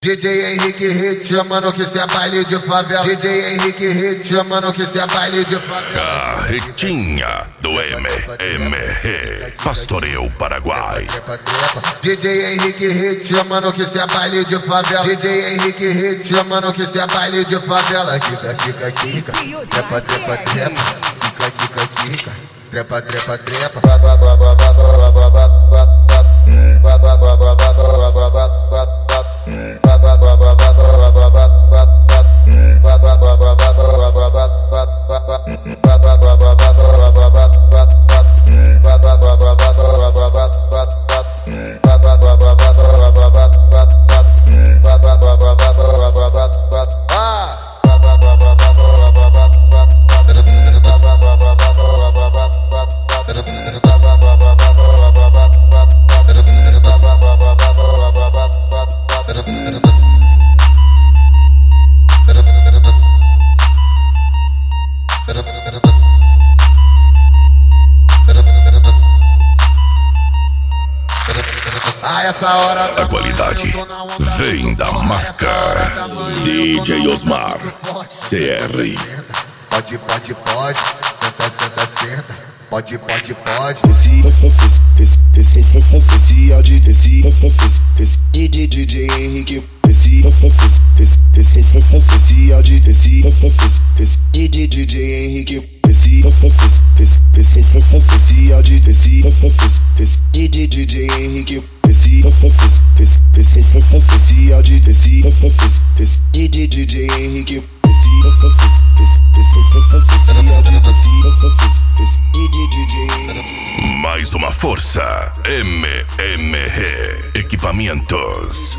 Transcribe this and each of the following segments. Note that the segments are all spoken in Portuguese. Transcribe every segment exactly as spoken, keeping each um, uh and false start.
D J Henrique Hit, mano, que cê é baile de favela. D J Henrique Hit, mano, que cê é baile de favela. Carretinha do M M R, Pastoreio Paraguai. D J Henrique Hit, mano, que cê é baile de favela. D J Henrique Hit, mano, que cê é baile de favela. Kika, kika, kika, trepa, trepa, trepa. Kika, kika, kika, trepa, trepa, trepa. A essa hora a qualidade vem da marca D J Osmar C R. Pode, pode, pode, senta, senta, senta. Pode, pode, pode. Esse, esse, esse, esse, esse, esse áudio, esse, esse, esse, D J Henrique. Esse, esse, esse, esse, esse, esse áudio, esse, esse, esse, D J Henrique. Esse, esse, esse, esse, esse, esse áudio, esse, esse, esse, D J Henrique. Esse, esse, esse, esse, esse, esse áudio, esse, esse, esse, D J Henrique. Esse, esse, esse, esse, esse áudio, esse, esse, esse, D J Henrique. Mais uma força M M R Equipamentos.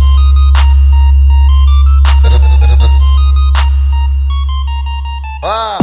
Ah!